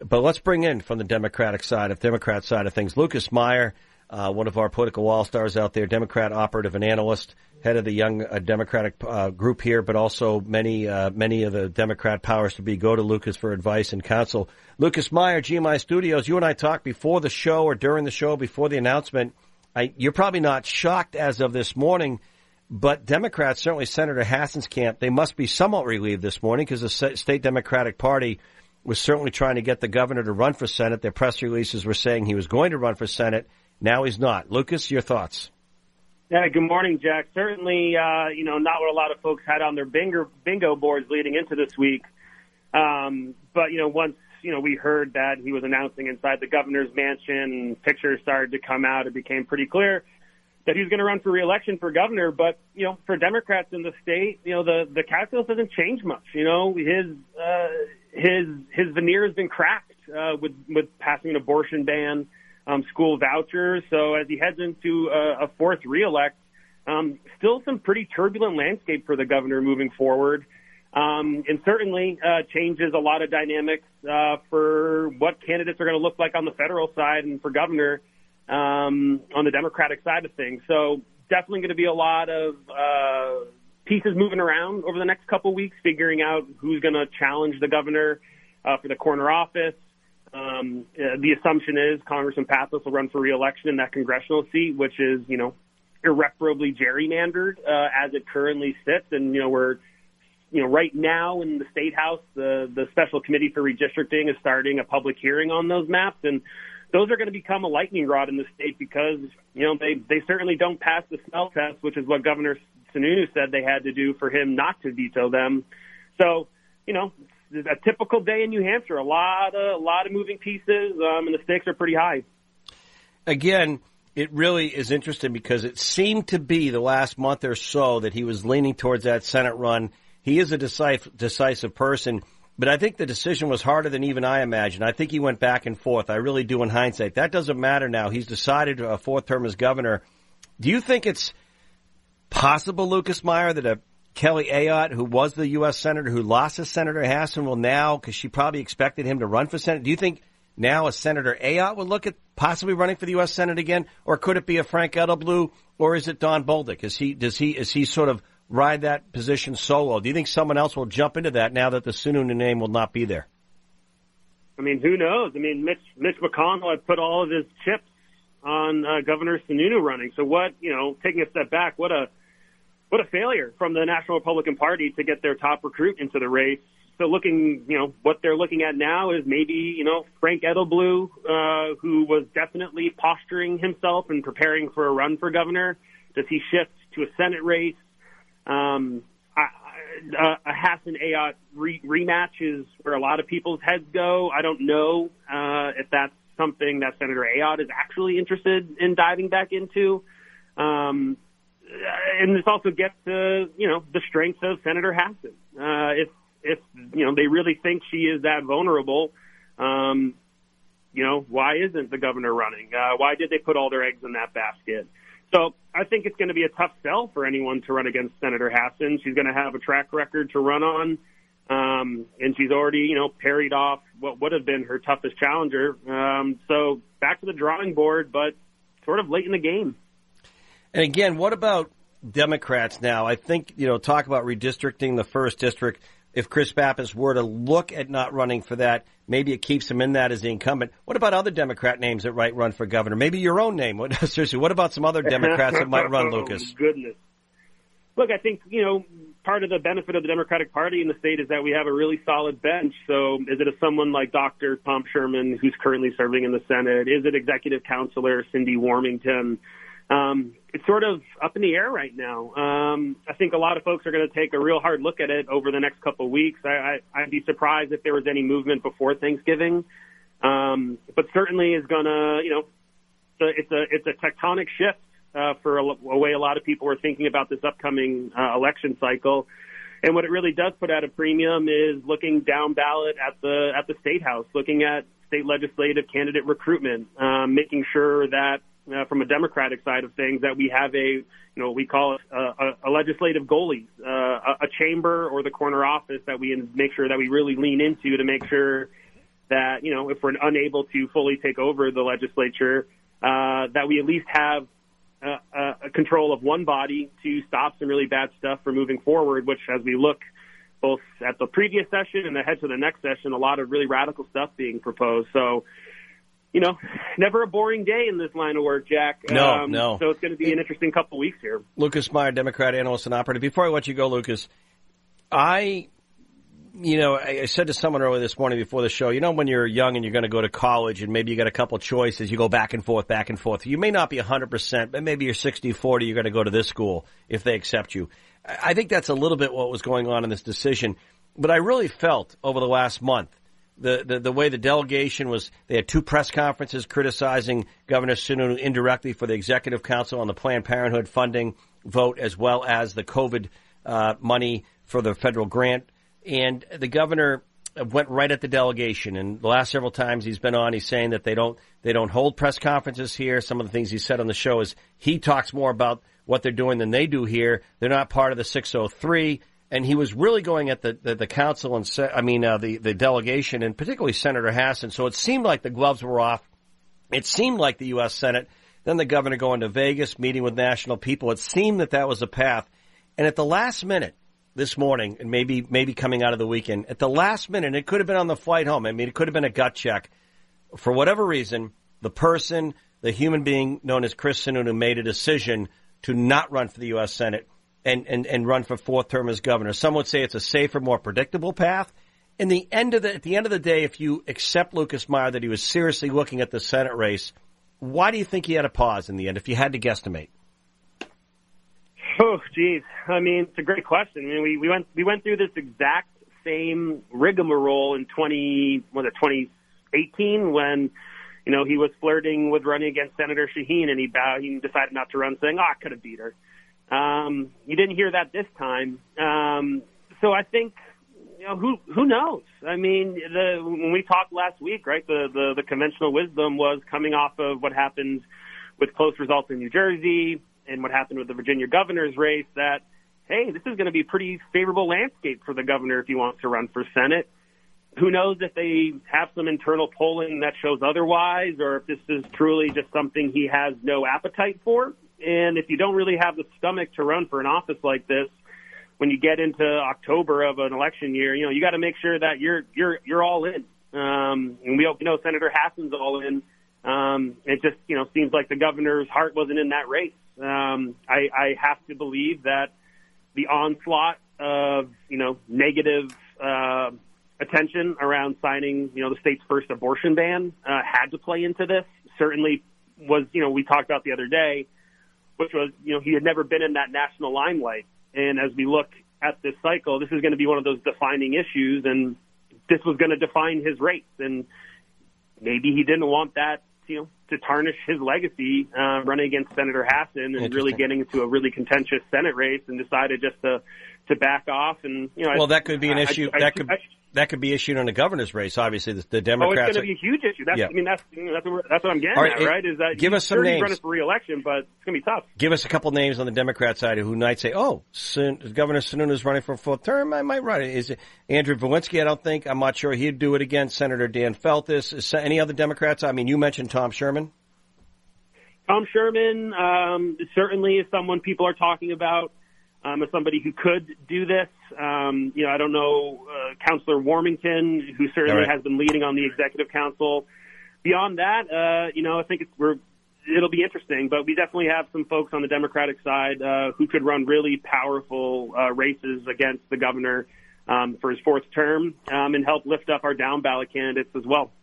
But let's bring in from the Democrat side of things, Lucas Meyer, one of our political all-stars out there, Democrat operative and analyst, head of the Young Democratic group here, but also many of the Democrat powers to be go to Lucas for advice and counsel. Lucas Meyer, GMI Studios, you and I talked before the show or during the show, before the announcement. You're probably not shocked as of this morning, but Democrats, certainly Senator Hassan's camp, they must be somewhat relieved this morning because the state Democratic Party was certainly trying to get the governor to run for Senate. Their press releases were saying he was going to run for Senate. Now he's not. Lucas, your thoughts? Yeah, good morning, Jack. Certainly, not what a lot of folks had on their bingo boards leading into this week. But, once, we heard that he was announcing inside the governor's mansion, pictures started to come out, it became pretty clear that he was going to run for re-election for governor. But, for Democrats in the state, the calculus doesn't change much. His veneer has been cracked with passing an abortion ban, school vouchers. So as he heads into a fourth re-elect, still some pretty turbulent landscape for the governor moving forward. And certainly changes a lot of dynamics for what candidates are going to look like on the federal side and for governor on the Democratic side of things. So definitely going to be a lot of pieces moving around over the next couple weeks, figuring out who's going to challenge the governor for the corner office. The assumption is Congressman Pappas will run for re-election in that congressional seat, which is, irreparably gerrymandered as it currently sits. And, we're, right now in the State House, the Special Committee for Redistricting is starting a public hearing on those maps. And those are going to become a lightning rod in the state because, they certainly don't pass the smell test, which is what Governor Sununu said they had to do for him not to veto them. So, a typical day in New Hampshire, a lot of moving pieces, and the stakes are pretty high. Again, it really is interesting because it seemed to be the last month or so that he was leaning towards that Senate run. He is a decisive person, but I think the decision was harder than even I imagined. I think he went back and forth. I really do in hindsight. That doesn't matter now. He's decided a fourth term as governor. Do you think it's possible, Lucas Meyer, that a Kelly Ayotte, who was the U.S. Senator who lost to Senator Hassan, will now, because she probably expected him to run for Senate, do you think now a Senator Ayotte would look at possibly running for the U.S. Senate again? Or could it be a Frank Edelblut? Or is it Don Bolduc? Is he sort of ride that position solo? Do you think someone else will jump into that now that the Sununu name will not be there? I mean, who knows? I mean, Mitch McConnell had put all of his chips on Governor Sununu running. So taking a step back, what a failure from the National Republican Party to get their top recruit into the race. So what they're looking at now is maybe, Frank Edelblut, who was definitely posturing himself and preparing for a run for governor. Does he shift to a Senate race? A Hassan Ayotte rematch is where a lot of people's heads go. I don't know if that's something that Senator Ayotte is actually interested in diving back into. And this also gets to, the strengths of Senator Hassan. If they really think she is that vulnerable, why isn't the governor running? Why did they put all their eggs in that basket? So I think it's going to be a tough sell for anyone to run against Senator Hassan. She's going to have a track record to run on. And she's already, parried off what would have been her toughest challenger. So back to the drawing board, but sort of late in the game. And again, what about Democrats now? I think, talk about redistricting the first district. If Chris Pappas were to look at not running for that, maybe it keeps him in that as the incumbent. What about other Democrat names that might run for governor? Maybe your own name. Seriously, what about some other Democrats that might run, Lucas? Oh, goodness. Look, I think, part of the benefit of the Democratic Party in the state is that we have a really solid bench. So is it someone like Dr. Tom Sherman, who's currently serving in the Senate? Is it Executive Counselor Cindy Warmington? It's sort of up in the air right now. I think a lot of folks are going to take a real hard look at it over the next couple of weeks. I'd be surprised if there was any movement before Thanksgiving. But certainly is going to, it's a tectonic shift for a way a lot of people are thinking about this upcoming election cycle. And what it really does put at a premium is looking down ballot at the State House, looking at state legislative candidate recruitment, making sure that from a Democratic side of things that we have what we call a legislative goalie, a chamber or the corner office that we make sure that we really lean into to make sure that, if we're unable to fully take over the legislature, that we at least have a control of one body to stop some really bad stuff from moving forward, which as we look both at the previous session and ahead to the next session, a lot of really radical stuff being proposed. So, never a boring day in this line of work, Jack. No. So it's going to be an interesting couple of weeks here. Lucas Meyer, Democrat analyst and operative. Before I let you go, Lucas, I said to someone earlier this morning before the show, when you're young and you're going to go to college and maybe you got a couple choices, you go back and forth. You may not be 100%, but maybe you're 60-40, you're going to go to this school if they accept you. I think that's a little bit what was going on in this decision. But I really felt over the last month, the way the delegation was, they had 2 press conferences criticizing Governor Sununu indirectly for the Executive Council on the Planned Parenthood funding vote, as well as the COVID money for the federal grant. And the governor went right at the delegation. And the last several times he's been on, he's saying that they don't hold press conferences here. Some of the things he said on the show is he talks more about what they're doing than they do here. They're not part of the 603. And he was really going at the council and the delegation, and particularly Senator Hassan. So it seemed like the gloves were off. It seemed like the U.S. Senate. Then the governor going to Vegas, meeting with national people. It seemed that was a path. And at the last minute this morning, and maybe coming out of the weekend, at the last minute, it could have been on the flight home. It could have been a gut check. For whatever reason, the human being known as Chris Sununu made a decision to not run for the U.S. Senate and run for 4th term as governor. Some would say it's a safer, more predictable path. At the end of the day, if you accept Lucas Meyer that he was seriously looking at the Senate race, why do you think he had a pause in the end, if you had to guesstimate? Oh, geez. It's a great question. We went through this exact same rigmarole in 2018 when, he was flirting with running against Senator Shaheen, and he decided not to run, saying, I could have beat her. You didn't hear that this time. So I think, who knows? When we talked last week, right, the conventional wisdom was coming off of what happened with close results in New Jersey and what happened with the Virginia governor's race, that, hey, this is going to be a pretty favorable landscape for the governor if he wants to run for Senate. Who knows if they have some internal polling that shows otherwise, or if this is truly just something he has no appetite for. And if you don't really have the stomach to run for an office like this, when you get into October of an election year, you got to make sure that you're all in. And we hope, Senator Hassan's all in. It just, seems like the governor's heart wasn't in that race. I have to believe that the onslaught of, negative attention around signing, the state's first abortion ban had to play into this. Certainly was, we talked about the other day, which was, he had never been in that national limelight. And as we look at this cycle, this is going to be one of those defining issues, and this was going to define his race. And maybe he didn't want that, to tarnish his legacy running against Senator Hassan and really getting into a really contentious Senate race, and decided just to back off. And that could be an issue. That could be issued in the governor's race. Obviously, the Democrats. Oh, it's going to be a huge issue. That's what I'm getting at, right? Is that give us some names. Running for re-election, but it's going to be tough. Give us a couple names on the Democrat side who might say, "Oh, Governor Sununu is running for a 4th term. I might run it." Is it Andrew Volinsky? I'm not sure he'd do it again. Senator Dan Feltus. Is any other Democrats? You mentioned Tom Sherman. Tom Sherman certainly is someone people are talking about as somebody who could do this. I don't know Councillor Warmington, who certainly has been leading on the Executive Council. Beyond that, I think it'll be interesting, but we definitely have some folks on the Democratic side who could run really powerful races against the governor for his 4th term and help lift up our down ballot candidates as well.